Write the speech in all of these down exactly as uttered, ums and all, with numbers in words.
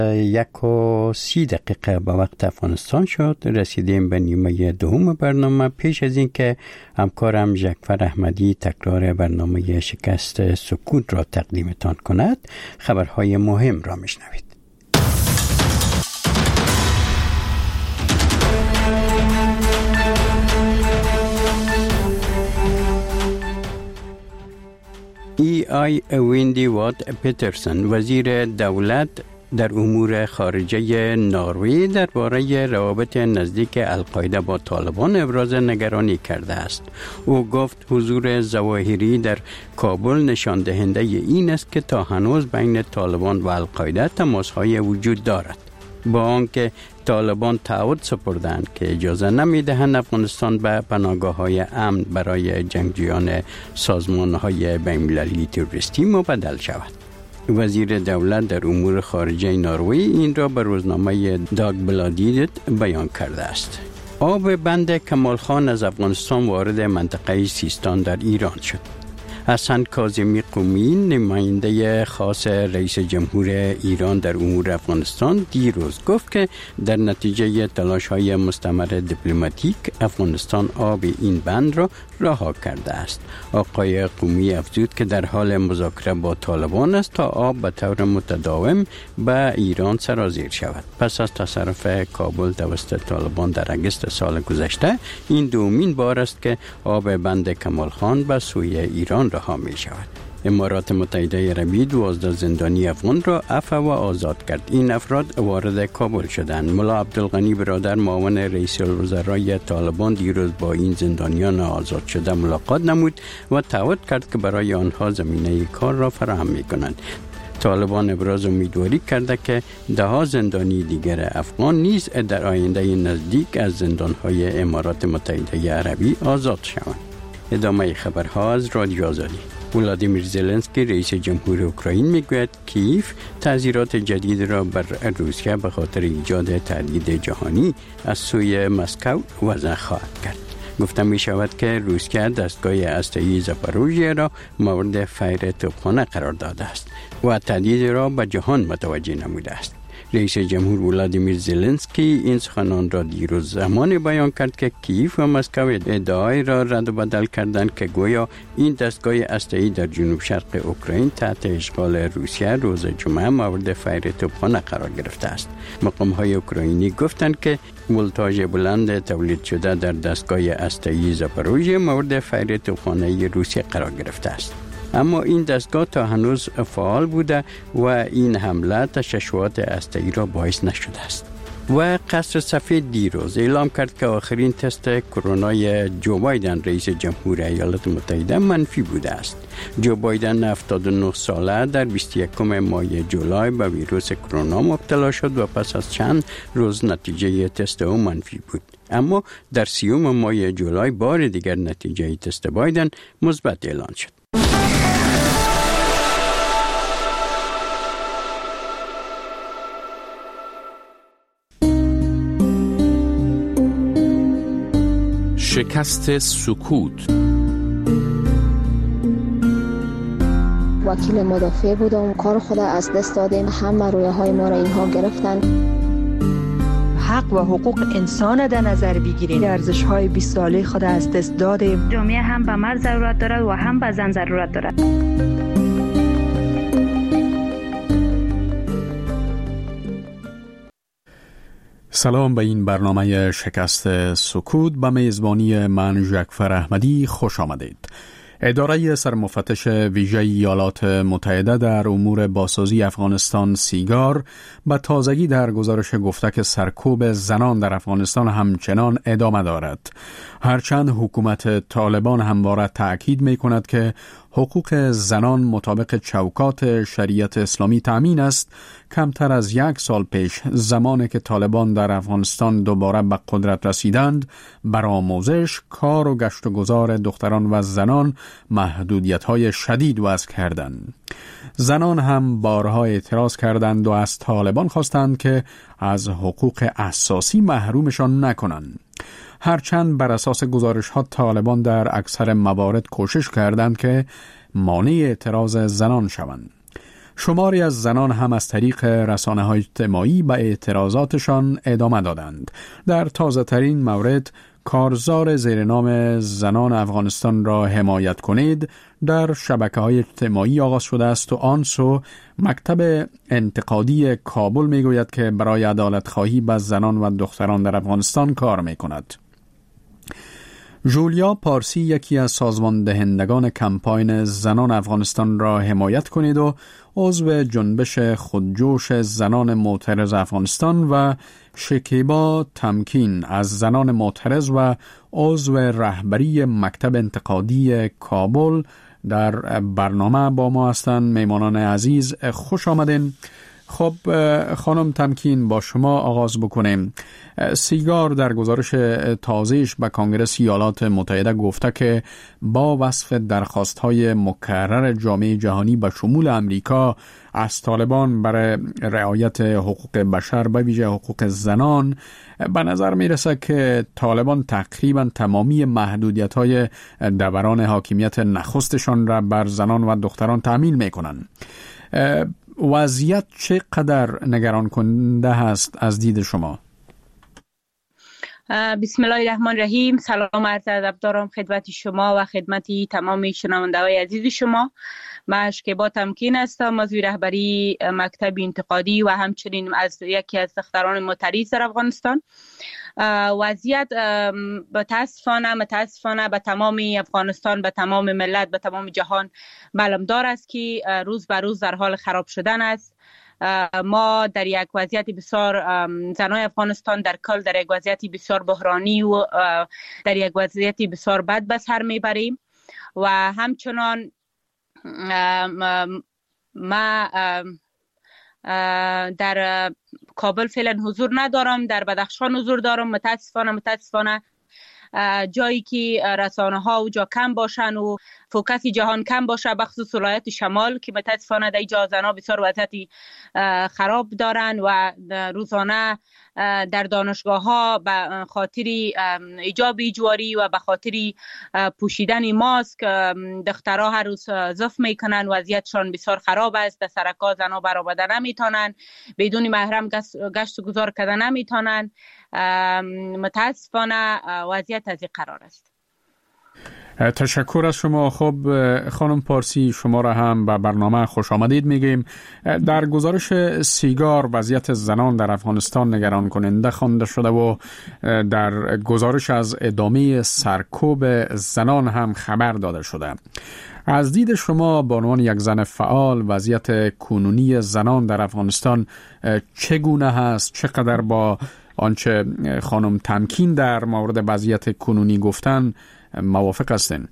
یک و سی دقیقه به وقت افغانستان شد. رسیدیم به نیمه دوم برنامه. پیش از این که همکارم جعفر احمدی تکرار برنامه شکست سکوت را تقدیمتان کند، خبرهای مهم را میشنوید. ای آی ویندی وات پیترسن، وزیر دولت در امور خارجه نروژ، درباره روابط نزدیک القاعده با طالبان ابراز نگرانی کرده است. او گفت حضور ظواهری در کابل نشان دهنده این است که تا هنوز بین طالبان و القاعده تماس‌های وجود دارد. با آنکه طالبان تعهد سپردند که اجازه نمی‌دهند افغانستان به پناهگاه‌های امن برای جنگجویان سازمان‌های بین‌المللی تروریستی مبدل شود. وزیر دولت در امور خارجه نروژ این را به روزنامه داگبلادیت بیان کرده است. آب بند کمال خان از افغانستان وارد منطقه سیستان در ایران شد. حسن کاظمی قمی، نماینده خاص رئیس جمهور ایران در امور افغانستان، دیروز گفت که در نتیجه تلاش‌های مستمر دیپلماتیک افغانستان آب این بند را رها کرده است. آقای قمی افزود که در حال مذاکره با طالبان است تا آب به طور متداوم به ایران سرازیر شود. پس از تصرف کابل توسط طالبان در اگست سال گذشته، این دومین بار است که آب بند کمال خان به سوی ایران رها می شود. امارات متحده عربی دوازده زندانی افغان را عفو و آزاد کرد. این افراد وارد کابل شدند. ملا عبدالغنی برادر، معاون رئیس الوزرای طالبان، دیروز با این زندانیان آزاد شده ملاقات نمود و تعهد کرد که برای آنها زمینه کار را فراهم می کنند. طالبان ابراز امیدواری کرده که ده ها زندانی دیگر افغان نیز در آینده نزدیک از زندانهای امارات متحده عربی آزاد شوند. ادامه خبرها از رادیو آزادی. ولادیمیر زلنسکی، رئیس جمهور اوکراین، میگوید کیف تعزیرات جدید را بر روسیه به خاطر ایجاد تهدید جهانی از سوی مسکو وضع خواهد کرد. گفته می شود که روسیه دستگاه هسته‌ای زاپاروژیه را مورد فیر توپخانه قرار داده است و تهدید را به جهان متوجه نموده است. رئیس جمهور ولادیمیر زلنسکی این سخنان را دیروز زمانی بیان کرد که کیف و مسکو ادعای را رد و بدل کردند که گویا این دستگاه هسته‌ای در جنوب شرق اوکراین تحت اشغال روسیه روز جمعه مورد فیر توپخانه قرار گرفته است. مقام‌های اوکراینی گفتند که ولتاژ بلند تولید شده در دستگاه هسته‌ای زاپاروژیه مورد فیر توپخانه روسیه قرار گرفته است. اما این دستگاه تا هنوز فعال بوده و این حمله تشعشعات هسته‌ای را باعث نشده است. و قصر سفید دیروز اعلام کرد که آخرین تست کرونای جو بایدن، رئیس جمهور ایالات متحده، منفی بوده است. جو بایدن هفتاد و نه ساله در بیست و یکم ماه جولای به ویروس کرونا مبتلا شد و پس از چند روز نتیجه تست او منفی بود. اما در سیوم ماه جولای بار دیگر نتیجه تست بایدن مثبت اعلان شد. شکست سکوت. وکیل مدافع بودم، کار خود از دست دادیم، همه رویه های ما را اینها گرفتن. حق و حقوق انسان در نظر بگیریم، ارزش های بیست ساله خود از دست دادیم. جامعه هم به مرد ضرورت دارد و هم به زن ضرورت دارد. سلام به این برنامه شکست سکوت. به میزبانی من جعفر احمدی خوش آمدید. اداره سرمفتش ویژه ایالات متحده در امور بازسازی افغانستان سیگار به تازگی در گزارش گفته که سرکوب زنان در افغانستان همچنان ادامه دارد. هرچند حکومت طالبان همواره تأکید می کند که حقوق زنان مطابق چوکات شریعت اسلامی تامین است، کمتر از یک سال پیش زمانی که طالبان در افغانستان دوباره به قدرت رسیدند، بر آموزش، کار و گشت و گذار دختران و زنان محدودیت‌های شدید وضع کردند. زنان هم بارها اعتراض کردند و از طالبان خواستند که از حقوق اساسی محرومشان نکنند. هرچند بر اساس گزارش‌ها طالبان در اکثر موارد کوشش کردند که مانع اعتراض زنان شوند. شماری از زنان هم از طریق رسانه‌های اجتماعی به اعتراضاتشان ادامه دادند. در تازه ترین مورد کارزار زیر نام زنان افغانستان را حمایت کنید در شبکه‌های اجتماعی آغاز شده است و آن سو مکتب انتقادی کابل میگوید که برای عدالت خواهی به زنان و دختران در افغانستان کار میکند. جولیا پارسی یکی از سازمان دهندگان کمپاین زنان افغانستان را حمایت کنید و عضو جنبش خودجوش زنان معترض افغانستان و شکیبا تمکین از زنان معترض و عضو رهبری مکتب انتقادی کابل در برنامه با ما هستند. میمانان عزیز خوش آمدین. خب خانم تمکین، با شما آغاز بکنیم. سیگار در گزارش تازه‌اش به کنگره ایالات متحده گفته که با وصف درخواست‌های مکرر جامعه جهانی به شمول امریکا از طالبان برای رعایت حقوق بشر به ویژه حقوق زنان، به نظر میرسه که طالبان تقریبا تمامی محدودیت‌های دوران حاکمیت نخستشان را بر زنان و دختران تأمین میکنند. وضعیت چقدر نگران کننده هست از دید شما؟ بسم الله الرحمن الرحیم. سلام عرض ادب دارم خدمت شما و خدمت تمام شنونده‌های عزیز شما. من شکیبا تمکین هستم، عضو رهبری مکتب انتقادی و همچنین از یکی از دختران معترض در افغانستان. وضعیت متاسفانه متاسفانه به تمام افغانستان، به تمام ملت، به تمام جهان معلومدار است که روز به روز در حال خراب شدن است. ما در یک وضعیت بسیار زنای افغانستان در کل در یک وضعیت بسیار بحرانی و در یک وضعیت بسیار بد به سر میبریم و همچنان ما در کابل فعلا حضور ندارم، در بدخشان حضور دارم. متاسفانه متاسفانه جایی که رسانه ها و جا کم باشن و فوکس جهان کم باشه، بخصوص ولایت شمال که متاسفانه در اینجا زنها بسیار وضعیت خراب دارن و روزانه در دانشگاه ها به خاطر ایجاب اجباری و به خاطر پوشیدن ماسک دخترها هر روز زف میکنن. وضعیتشان بسیار خراب است. در سرکا زنها برآمده نمیتونن، بدون محرم گشت و گذار کردن نمیتونن. متاسفانه وضعیت از این قرار است. تشکر از شما. خب خانم پارسی، شما را هم به برنامه خوش آمدید میگیم. در گزارش سیگار وضعیت زنان در افغانستان نگران کننده خوانده شده و در گزارش از ادامه سرکوب زنان هم خبر داده شده. از دید شما به عنوان یک زن فعال وضعیت کنونی زنان در افغانستان چگونه هست؟ چقدر با آنچه خانم تمکین در مورد وضعیت کنونی گفتن موافق هستین؟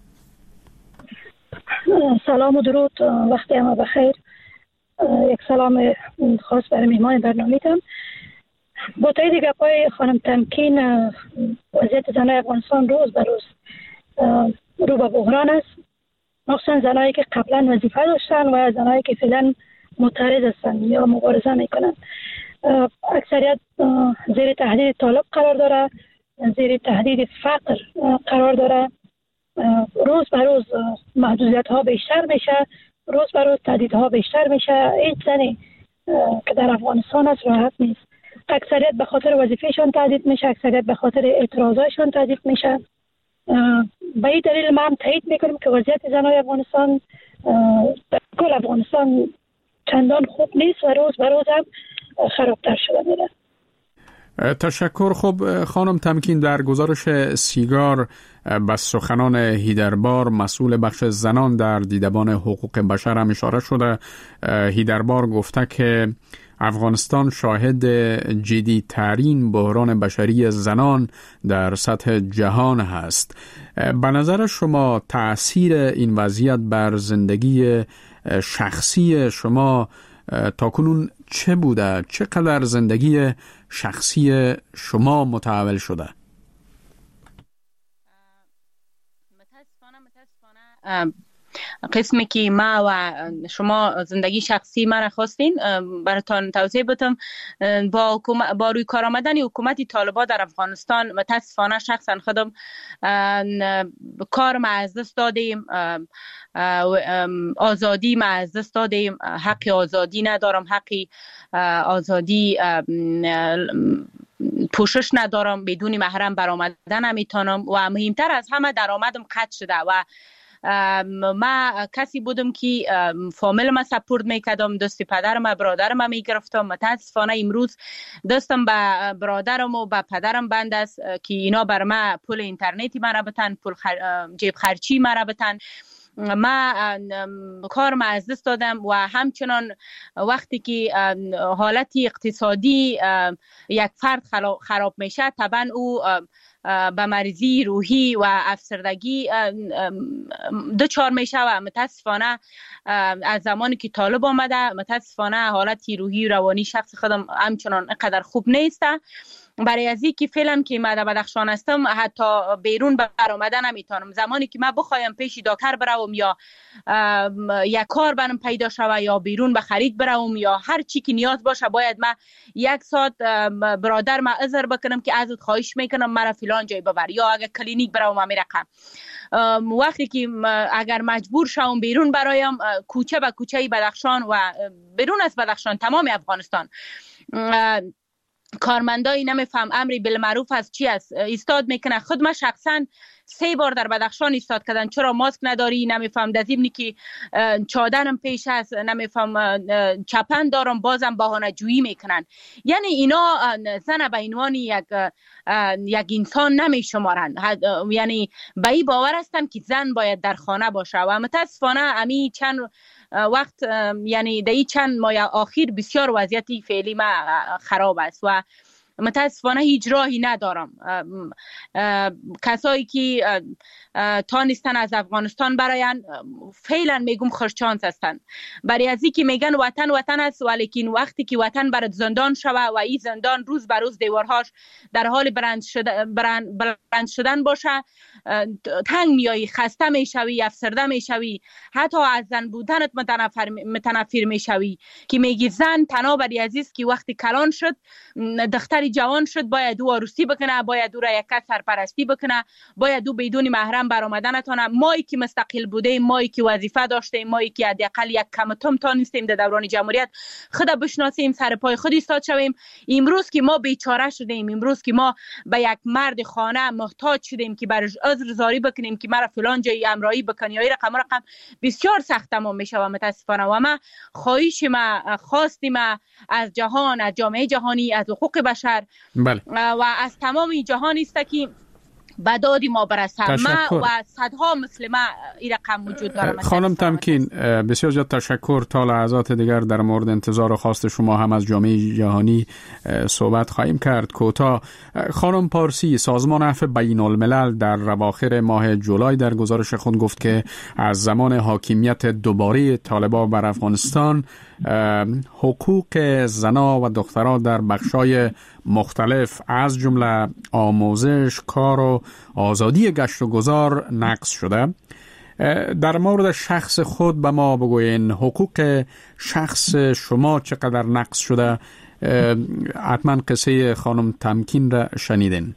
سلام و درود، وقتی همه بخیر. یک سلام خاص برای مهمان برنامه‌تان. با تایید گپای خانم تمکین، وضعیت زنای افغانستان روز به روز رو به بحران است، مخصوصا زنایی که قبلا وظیفه داشتن و زنایی که فعلا معترض هستند یا مبارزه میکنند. اکثریت زیر تهدید طالب قرار داره، زیر تهدید فقر قرار داره. روز به روز محدودیت ها بیشتر میشه، روز به روز تهدید ها بیشتر میشه. هیچ زنی که در افغانستان است راحت نیست. اکثریت به خاطر وظیفهشون تهدید میشه، اکثریت به خاطر اعتراضاشون تهدید میشه. به این دلیل ما هم تایید میکنیم که وضعیت زنای افغانستان در کل افغانستان چندان خوب نیست و روز به روز هم خرابتر شده میره. تشکر. خب خانم تمکین، در گزارش سیگار به سخنان هیدربار مسئول بخش زنان در دیدبان حقوق بشر هم اشاره شده. هیدربار گفته که افغانستان شاهد جدی ترین بحران بشری زنان در سطح جهان هست. به نظر شما تأثیر این وضعیت بر زندگی شخصی شما تاکنون چه بوده؟ چقدر زندگی شخصی شما متحول شده؟ متاسفانه متاسفانه قسمی که ما و شما زندگی شخصی من خواستین براتون توضیح بدم. با با روی کار آمدن حکومت طالبان در افغانستان متاسفانه شخصا خودم کار ما از دست دادیم، آزادی ما از دست دادیم، حق آزادی ندارم، حق آزادی پوشش ندارم، بدون محرم برآمدن نمیتونم و مهمتر از همه درآمدم قطع شده و ما کسی بودم که فامیل ما سپورت میکردم، دست پدرم برادرم میگرفتم. متاسفانه امروز دستم به برادرم و به پدرم بند است که اینا بر ما پول اینترنتی مرا بتن، پول خر... جیب خرچی مرا بتن. ما کار ما از دست دادم و همچنان وقتی که حالت اقتصادی یک فرد خراب میشه طبعا او به مریضی روحی و افسردگی دچار میشه و متاسفانه از زمانی که طالب آمده متاسفانه حالت روحی و روانی شخص خودم همچنان اینقدر خوب نیست. برای ازی که فعلا که ما در بدخشان هستم حتی بیرون برآمدن نمیتونم. زمانی که من بخوایم پیش دکتر بروم یا یک کار برام پیدا شوه یا بیرون به خرید بروم یا هر چی که نیاز باشه باید من یک ساعت برادر ما عذر بکنم که ازت خواهش میکنم مرا فلان جای ببر یا اگر کلینیک بروم امیرقم. وقتی که اگر مجبور شوم بیرون برایم کوچه به کوچه بدخشان و بیرون از بدخشان تمام افغانستان کارمندایی نمیفهم امری بالمعروف از چی است ایستاد میکنه. خود من شخصا سه بار در بدخشان ایستاد کردن چرا ماسک نداری نمیفهم، در ضمن که چادرم پیش است نمیفهم، چپن دارم بازم بهانه جویی میکنن. یعنی اینا زن به عنوان یک یک انسان نمیشمارند، یعنی به این باور هستند که زن باید در خانه باشه و متاسفانه امی چند وقت یعنی در این چند ماه اخیر بسیار وضعیت فعلی ما خراب است و متاسفانه هیچ راهی ندارم. کسایی که تانستن از افغانستان براین فعلا میگم خوششانس هستن. برای ازی که میگن وطن وطن است ولیکن وقتی که وطن برات زندان شوه و این زندان روز به روز دیوارهاش در حال برند شدن, برند, برند شدن باشه تنگ میایی، خسته میشوی، افسرده میشوی، حتی از زن بودنت متنفر متنفر میشوی که میگی زن تنها برای عزیز که وقتی کلان شد دختری جوان شد باید او عروسی بکنه، باید او را یک کس سرپرستی بکنه، باید او بدون محرم برآمدن نتونه. مایی که مستقل بودیم، مایی که وظیفه داشتیم، مایی که حداقل یک کم تم تانستیم در دوران جمهوریت خود بشناسیم، سر پای خود ایستاد شویم. امروز که ما بیچاره شدیم، امروز که ما به یک مرد خانه محتاج شدیم که برش عذر زاری بکنیم که مرا فلان جای امرایی بکنی یا رقم رقم بسیار سخت تمام میشه و متاسفانه و ما خواهش ما خواستیم از جهان، از جامعه جهانی، از حقوق بشر بله. و از تمام جهان است که به داد ما برسه. ما و صدها مثل ما این رقم وجود دارم. خانم تمکین بسیار زیاد تشکر. تا لحظات دیگر در مورد انتظار و خواست شما هم از جامعه جهانی صحبت خواهیم کرد. کوتاه خانم پارسی، سازمان عفو بین الملل در اواخر ماه جولای در گزارش خود گفت که از زمان حاکمیت دوباره طالبان بر افغانستان حقوق زنا و دخترها در بخشای مختلف از جمله آموزش، کار و آزادی گشت و گذار نقض شده. در مورد شخص خود به ما بگوین حقوق شخص شما چقدر نقض شده؟ حتما قصه خانم تمکین را شنیدین.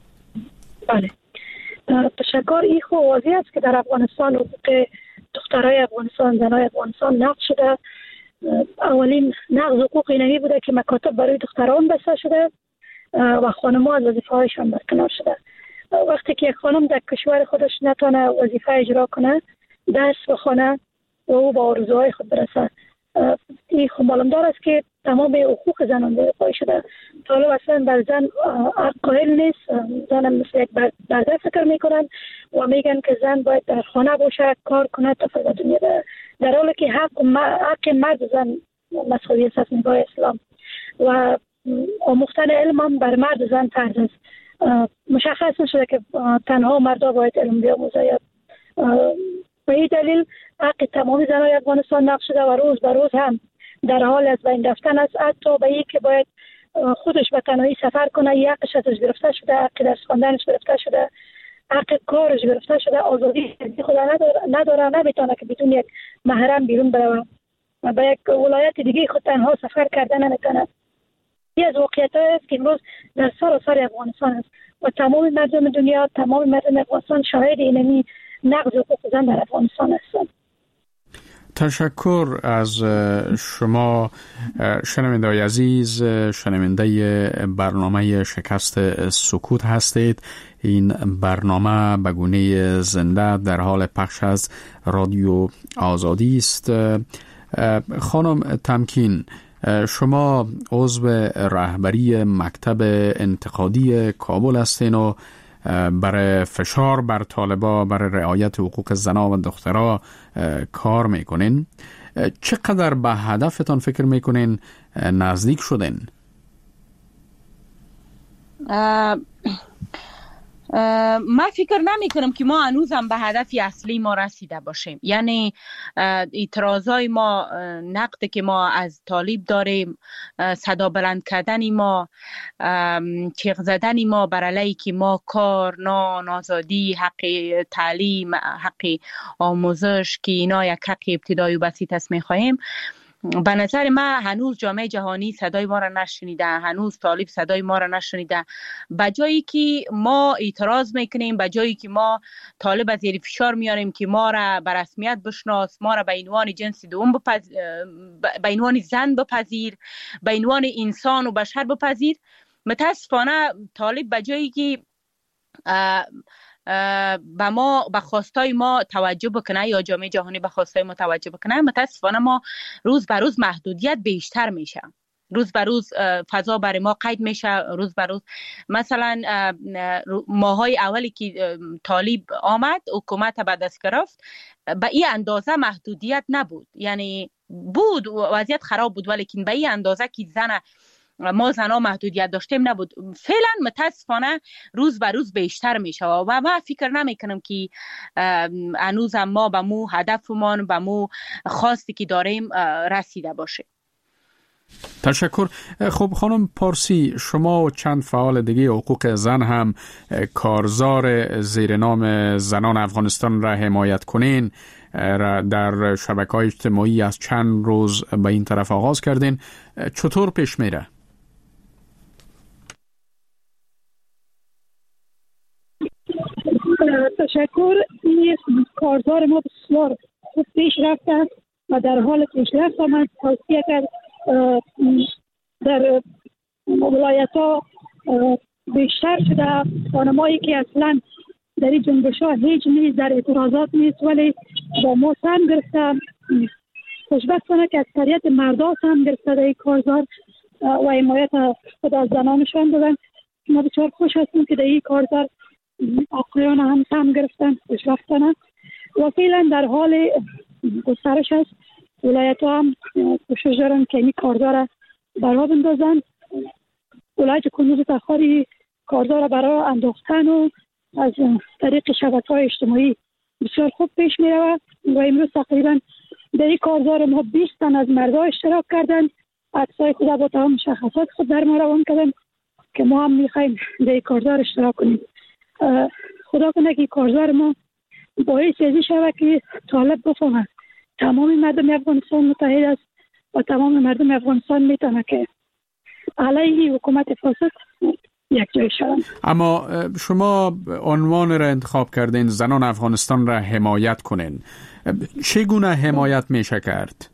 بله تشکر. این خوب واضح است که در افغانستان حقوق دخترای افغانستان، زنای افغانستان نقض شده. اولین نقض حقوق اینمی بوده که مکاتب برای دختران بسته شده و خانم‌ها از وظیفه هایشان برکنار شده. وقتی که یک خانم در کشور خودش نتونه وظیفه اجرا کنه، درس بخونه و او با آرزوهای خود برسه، این خب معلومدار است که تمام حقوق زنان دریغ شده. طالب اصلا بر زن قائل نیست. زن مثل یک برده فکر میکنن و میگن که زن باید در خانه باشه، کار کنه تا فضا دنیا بره، در حالی که حق حق مرد زن مساوی است از نگاه اسلام و آموختن علم هم بر مرد زن فرض است. مشخص نشده که تنها مردا باید علم بیاموزه یا به این دلیل حق تمامی زنای افغانستان نقض شده و روز به روز هم در حال از بین رفتن است. حتی به این که باید خودش به تنهایی سفر کنه، حقش ازش گرفته شده، حق درس خواندنش گرفته شده حق کارش گرفته شده، آزادی خود نداره نداره نمیتونه که بدون یک محرم بیرون بره و به یک ولایت دیگه خود تنها سفر کردن نمیتونه. یکی از واقعیت‌های است که امروز در سراسر افغانستان است و تمام مردم دنیا، تمام مردم افغانستان شاهد اینمی نقض حقوق زن در افغانستان هستند. تشکر از شما شنونده‌های عزیز. شنونده برنامه شکست سکوت هستید. این برنامه به گونه زنده در حال پخش از رادیو آزادی است. خانم تمکین، شما عضو رهبری مکتب انتقادی کابل هستین و برای فشار بر طالبا برای رعایت حقوق زنان و دخترها کار میکنین. چقدر به هدفتان فکر میکنین نزدیک شدین؟ من فکر نمی کنم که ما هنوزم به هدف اصلی ما رسیده باشیم. یعنی اعتراضای ما، نقد که ما از طالب داریم، صدا بلند کردن ما، چیغ زدن ما بر علیه که ما کار، نان، آزادی، حق تعلیم، حق آموزش که اینا یک حق ابتدایی و بسیط است میخواهیم، به نظر من هنوز جامعه جهانی صدای ما را نشنیده، هنوز طالب صدای ما را نشنیده. به جایی که ما اعتراض میکنیم، به جایی که ما طالب از زیر فشار میاریم که ما را به رسمیت بشناس، ما را به عنوان جنس دوم بپذیر، به عنوان زن بپذیر، به عنوان انسان و بشر بپذیر، متاسفانه طالب به جایی که به ما به خواستای ما توجه بکنه یا جامعه جهانی به خواستای ما توجه بکنه، متاسفانه ما روز به روز محدودیت بیشتر میشه، روز به روز فضا برای ما قید میشه، روز به روز. مثلا ماهای اولی که طالب آمد، حکومت به دست گرفت، به این اندازه محدودیت نبود، یعنی بود وضعیت خراب بود، ولی به این اندازه که زن ما زنها محدودیت داشتیم نبود. فعلا متاسفانه روز به روز بیشتر میشه و من فکر نمی کنم که هنوز ما به مو هدفمان، به مو خواستی که داریم رسیده باشه. تشکر. خب خانم پارسی، شما و چند فعال دیگه حقوق زن هم کارزار زیر نام زنان افغانستان را حمایت کنین در شبکه‌های اجتماعی از چند روز به این طرف آغاز کردین. چطور پیش میره؟ تشکر. این کارزار ما بسیار خوب پیش رفته و در حال پیشرفت من توصیه کرد در ولایت ها بیشتر شده. خانمایی که اصلا در این جنبش ها هیچ نیست، در اعتراضات نیست، ولی با ما سهم گرفته. خوشبختانه که اکثریت مردا سهم گرفته در این کارزار و حمایت خود از زنانشان دادن. ما بسیار خوش هستیم که در این کارزار آقایان هم سهم گرفتن، خوشبختانه. و فعلا در حال گسترش است. ولایت ها هم کوشش دارن که این کارزار برا بندازن. ولایت کنوز تخاری کارزار برا انداختن و از طریق شبکه‌های اجتماعی بسیار خوب پیش می رود و امروز تقریبا در این کارزار ما بیست تن از مردها اشتراک کردن. عکسای خود با تمام مشخصات خود در ما روان کردن که ما هم می خواهیم در این کارزار اشتراک کنیم. خدا کنه که کارزار ما باعث ازی شود که طالب بفهمه تمام مردم افغانستان متحد است و تمام مردم افغانستان میتونه که علیه حکومت فاسد یک جای شدن. اما شما عنوان را انتخاب کردین زنان افغانستان را حمایت کنین. چگونه حمایت میشه کرد؟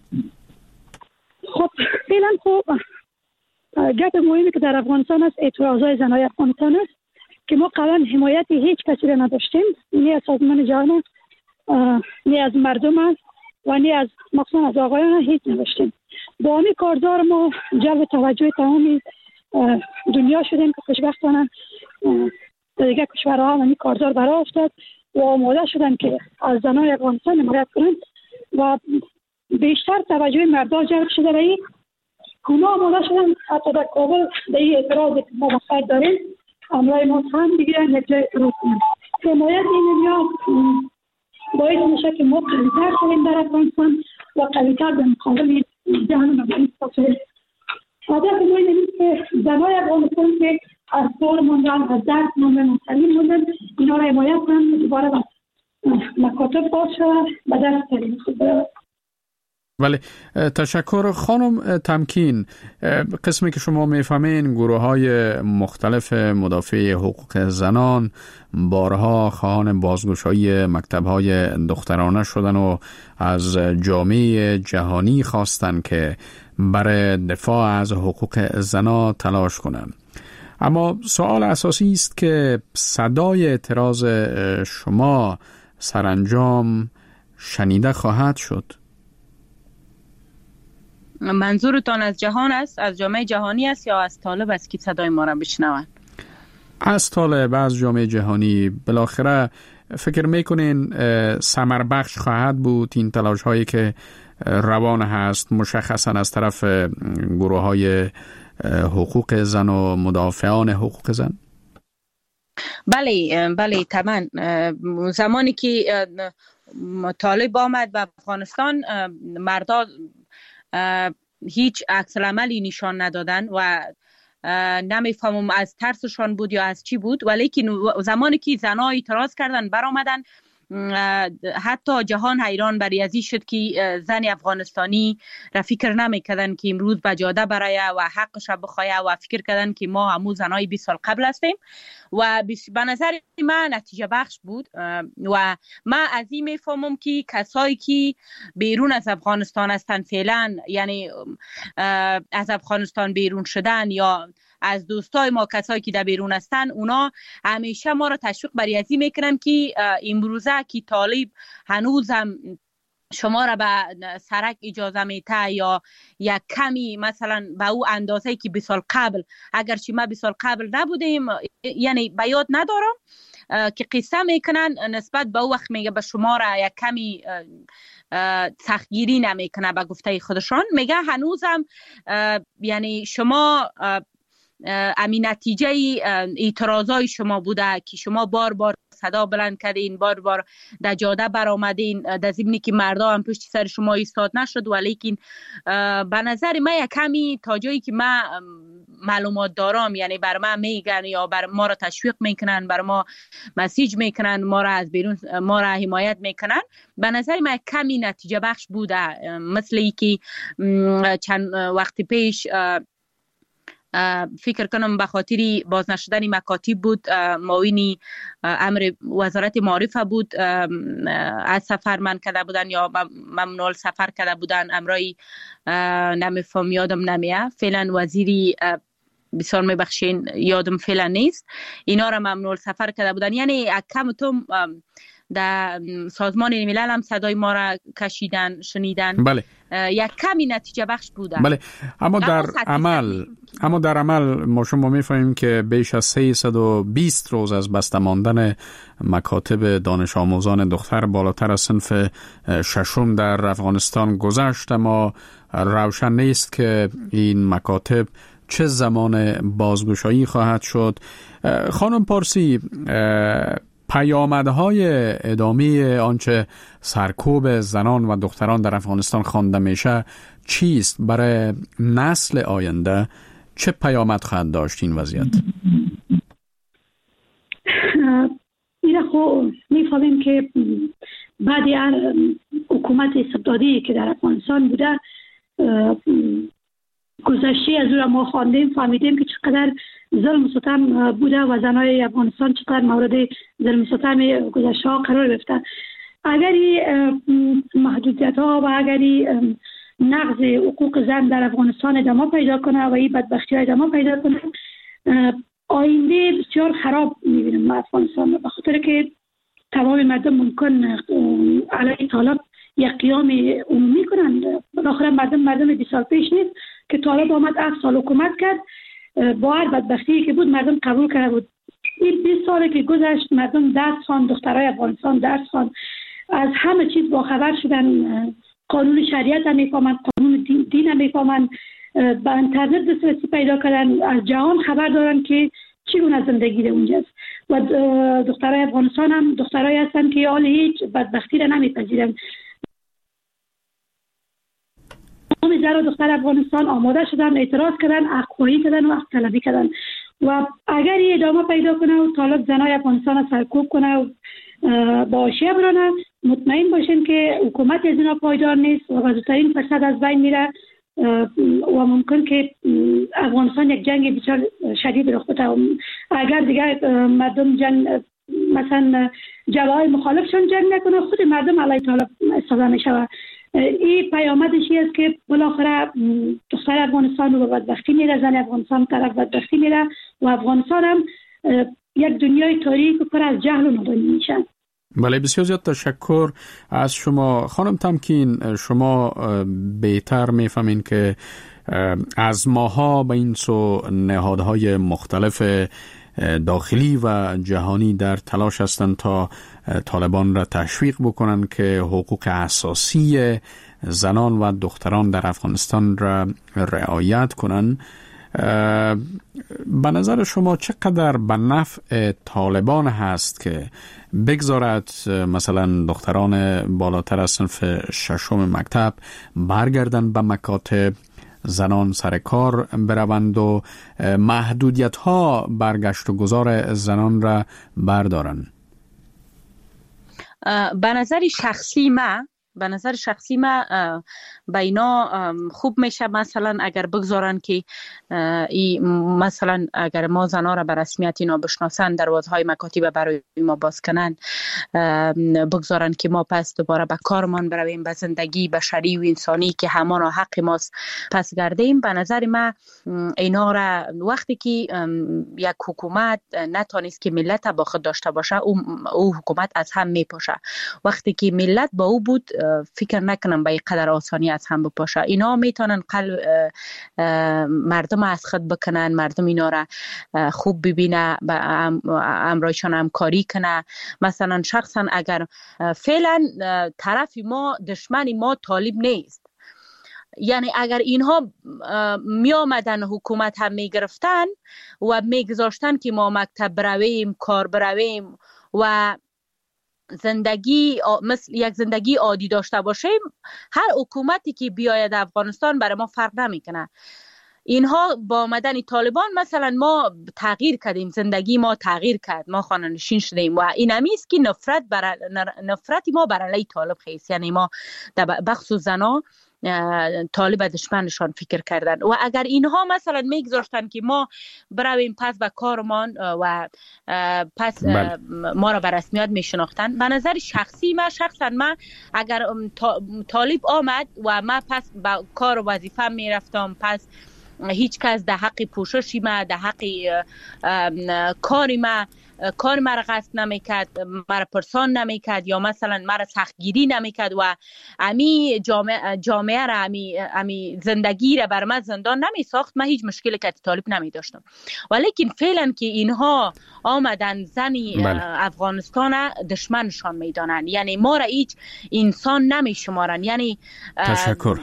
خب فعلا خب گپ مهمی که در افغانستان است اعتراضای زنای افغانستان است که ما قبلا حمایت هیچ کسی را نداشتیم، نه از سازمان جهان، نه از مردم است و نه از مخصوصا از آقایان هیچ نداشتیم. با همین کارزار ما جلب توجه تمام دنیا شدیم که خوشبختانه در دیگه کشورها همین کارزار برای افتاد و آماده شدن که از زنان افغانستان حمایت کنند و بیشتر توجه مردم جلب شده. رایی اونا آماده شدن حتی در کابل در این اعتراض که ما بخیر داریم امرای ما هم بگیرن یک جای اعتراض کنند. حمایت این دنیا باید میشه که ما قوی‌تر شدیم در افغانستان و قوی‌تر به مقابل جهان افغانستان شدیم. هدف ما اینه که زنای افغانستان که از دور موندن، از درس موندن، از تعلیم موندن، اینا را حمایت کنن دوباره با مکاتب باز شود و درس تعلیم خود برود. ولی تشکر خانم تمکین. قسمی که شما میفهمین گروه های مختلف مدافع حقوق زنان بارها خواهان بازگشایی مکتب های دخترانه شدن و از جامعه جهانی خواستن که برای دفاع از حقوق زنان تلاش کنند. اما سوال اساسی است که صدای اعتراض شما سرانجام شنیده خواهد شد؟ منظورتان از جهان است، از جامعه جهانی است یا از طالب است که صدای ما را بشنوند؟ از طالب، از جامعه جهانی. بالاخره فکر میکنین ثمر بخش خواهد بود این تلاش هایی که روان هست، مشخصا از طرف گروه های حقوق زن و مدافعان حقوق زن؟ بله بله طبعا. زمانی که طالب آمد به افغانستان مردا هیچ عکس العملی نشان ندادن و نمیفهمم از ترسشان بود یا از چی بود، ولی که زمانی که زنها اعتراض کردن برآمدن حتی جهان حیران بر ازی شد که زن افغانستانی را فکر نمیکردن که امروز به جاده برای و حقش بخواه و فکر کردن که ما همون زنای بیست سال قبل هستیم و به نظر من نتیجه بخش بود. و من از این میفهمم که کسایی که بیرون از افغانستان هستن فعلا، یعنی از افغانستان بیرون شدن یا از دوستای ما کسایی که در بیرون هستن، اونا همیشه ما را تشویق بر ازی میکنن که امروزه که طالب هنوز هم شما را به سرک اجازه میته یا یک کمی مثلا به او اندازه که بیست سال قبل، اگرچه ما بیست سال قبل نبودیم، یعنی به یاد ندارم که قصه میکنن نسبت به او وقت میگه به شما را یک کمی سختگیری نمیکنه به گفته خودشان، میگه هنوزم یعنی شما امی نتیجه اعتراضای شما بوده که شما بار بار صدا بلند کردین، بار بار در جاده بر آمدین، در ضمنی که مردا هم پشت سر شما ایستاد نشد، ولیکن به نظر من یک کمی تا جایی که من معلومات دارم، یعنی بر ما میگن یا بر ما را تشویق میکنن، بر ما مسیج میکنن، ما را از بیرون ما را حمایت میکنن، به نظر من کمی نتیجه بخش بوده. مثل ای که چند وقت پیش فکر کنم به خاطری باز نشدن مکاتب بود، معاون امر وزارت معارف بود، از سفر من کرده بودن یا ممنوع سفر کرده بودن، امرای نمیفهم یادم نمیه، فعلا وزیری بسیار میبخشین یادم فعلا نیست، اینا را ممنوع سفر کرده بودن. یعنی کم تو در سازمان ملل هم صدای ما را کشیدن، شنیدن. بله. یک کمی نتیجه بخش بوده. بله. اما در عمل اما در عمل ما شما می‌فهمیم که بیش از سیصد و بیست روز از بسته ماندن مکاتب دانش آموزان دختر بالاتر از صنف ششم در افغانستان گذشت، اما روشن نیست که این مکاتب چه زمان بازگشایی خواهد شد. خانم پارسی، پیامدهای ادامه آنچه سرکوب زنان و دختران در افغانستان خوانده میشه چیست؟ برای نسل آینده چه پیامد خواهد داشت این وضعیت؟ این خو میفهمیم که بعد هر حکومت استبدادی که در افغانستان بوده، گذشته از او را ما خواندیم، فهمیدیم که چقدر ظلم و ستم بوده و زنای افغانستان چقدر مورد ظلم و ستم گذشته ها قرار گرفتن. اگر محدودیت ها و اگر نقض حقوق زن در افغانستان ادامه پیدا کنه و این بدبختی ها ادامه پیدا کنه، آینده بسیار خراب میبینیم افغانستان، به خاطر که تمام مردم ممکن علیه طالب یک قیام عمومی کنند. بالاخره مردم مردم بیست سال پیش نیست که طالب آمد هفت سال حکومت کرد، با هر بدبختی که بود مردم قبول کرده بود. این بیست ساله که گذشت مردم درس خوان، دخترای افغانستان درس خوان، از همه چیز با خبر شدن، قانون شریعت هم میفهمن، قانون دین, دین هم میفهمن، با اینترنت دسترسی پیدا کردن، از جهان خبر دارن که چگونه زندگی در اونجاست. و دخترای افغانستان هم دخترای هستن که حال هیچ بدبختی را نمیپذیرن. همه زن و دختر افغانستان آماده شدن، اعتراض کردن، حق خواهی کردن و حق طلبی کردن. و اگر این ادامه پیدا کنه و طالب زنای افغانستان سرکوب کنه و با آشیه برانه، مطمئن باشین که حکومت از اینا پایدار نیست و بزرگترین فرصت از بین میره و ممکن که افغانستان یک جنگ بسیار شدید رخ بده. اگر دیگر مردم جنگ مثلا جبهه‌های مخالفشون جنگ نکنه، خود مردم علیه طالب استفاده میشه. این پیامدش است که بالاخره دختر افغانستان رو به بدبختی میره، زن افغانستان طرف بدبختی میره و افغانستان هم یک دنیای تاریک و پر از جهل و نادانی میشه. بله، بسیار زیاد تشکر از شما خانم تمکین. شما بهتر میفهمین که از ماها به این سو نهادهای مختلف داخلی و جهانی در تلاش هستند تا طالبان را تشویق بکنن که حقوق اساسی زنان و دختران در افغانستان را رعایت کنن. به نظر شما چقدر به نفع طالبان هست که بگذارد مثلا دختران بالاتر از صنف ششم مکتب برگردن به مکاتب، زنان سر کار بروند و محدودیت ها برگشت و گذار زنان را بردارن؟ به نظر شخصی ما به نظر شخصی ما به اینا خوب میشه مثلا اگر بگذارن که ای مثلا اگر ما زنا را به رسمیت اینا بشناسن، دروازهای مکاتب برای ما باز کنن، بگذارن که ما پس دوباره به کارمان برویم، به زندگی بشری و انسانی که همانا حق ماست پس گردیم. به نظر ما اینا را وقتی که یک حکومت نتونست که ملت با خود داشته باشه، او, او حکومت از هم میپاشه. وقتی که ملت با او بود فکر نکنم به این قدر آسانی از هم بپاشه. اینا میتونن قلب مردم از خود بکنن، مردم اینا را خوب ببینه، با امرایشان همکاری کنه. مثلا شخصا اگر فعلا طرف ما دشمن ما طالب نیست، یعنی اگر اینها می آمدن حکومت هم می گرفتن و می گذاشتن که ما مکتب برویم، کار برویم و زندگی مثل یک زندگی عادی داشته باشیم، هر حکومتی که بیاید افغانستان برای ما فرق نمیکنه. اینها با آمدن طالبان مثلا ما تغییر کردیم، زندگی ما تغییر کرد، ما خانه نشین شدیم و این همیست که نفرت بر نفرتی ما بر علیه طالب خیست. یعنی ما در بخصوص زنا طالب دشمنشان فکر کردن و اگر اینها مثلا میگذاشتن که ما برویم پس به کارمان و پس بله. ما را به رسمیت میشناختن، به نظر شخصی ما شخصا ما اگر طالب آمد و ما پس به کار و وظیفه میرفتم، پس هیچ کس در حق پوششی ما، در حق کاری ما کار مرا قصد نمیکرد، مرا پرسان نمیکرد یا مثلا مرا سختگیری نمیکرد و امی جامعه جامعه را امی امی زندگی را بر من زندان نمی ساخت، من هیچ مشکلی که طالب نمی داشتم. ولیکن فعلا که اینها آمدن زنی بله. افغانستان دشمنشان میدانند، یعنی ما را هیچ انسان نمی شمارن. یعنی تشکر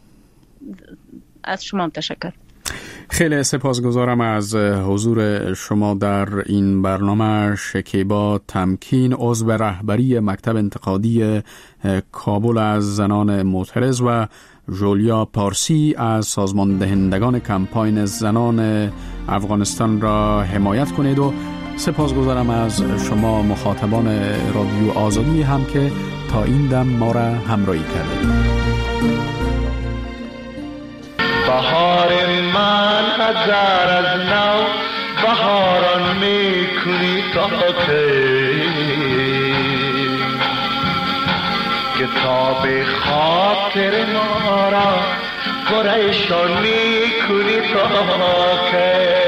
از شما. تشکر. خیلی سپاسگزارم از حضور شما در این برنامه. شکیبا تمکین، عضو رهبری مکتب انتقادی کابل از زنان معترض و ژولیا پارسی از سازمان دهندگان کمپاین زنان افغانستان را حمایت کنید و سپاسگزارم از شما مخاطبان رادیو آزادی هم که تا این دم ما را همراهی کردید. بهار من هزار از نو بهاران میکنی تا کتاب خاطر ما را پریشان میکنی تا که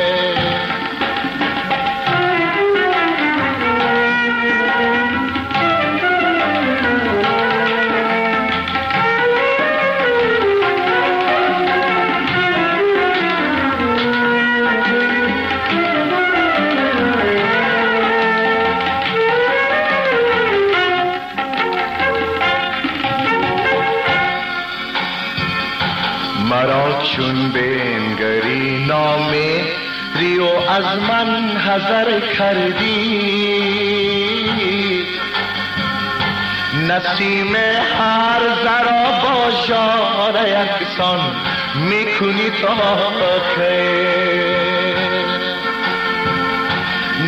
چون بنگری نامه ریو از من حذر کردی، نسیم هر ذرا با ژاله یکسان میکنی تا که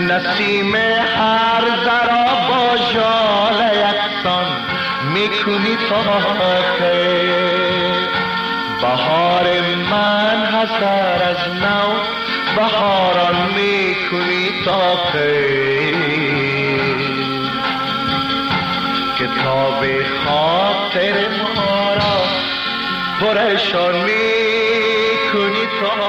نسیم هر ذرا با ژاله یکسان میکنی تا که بهار من حسر از نو بهاران میکنی تا که کتاب خاطر ما را پرشان میکنی تا